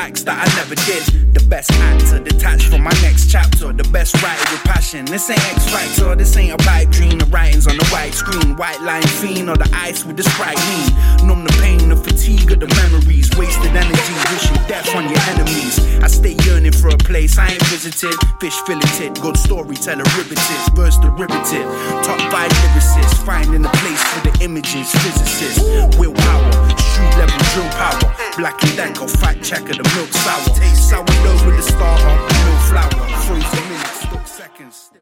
acts that I never did. The best actor detached from my next chapter. The best writer with passion. This ain't X Factor, this ain't a pipe dream. The writing's on the white screen. White line fiend or the ice with the Sprite lean. Numb the pain, the fatigue of the memories. Wasted energy, wishing death on your enemies. I stay yearning for a place I ain't visited. Fish filleted, good storyteller riveted. Verse derivative, top 5 lyricists. Finding a place for the images. Physicists, willpower, street level drill power. Black and dank or fact checker, the milk sour. Sourdough with the starter, milk flour. Frozen minutes, stuck seconds.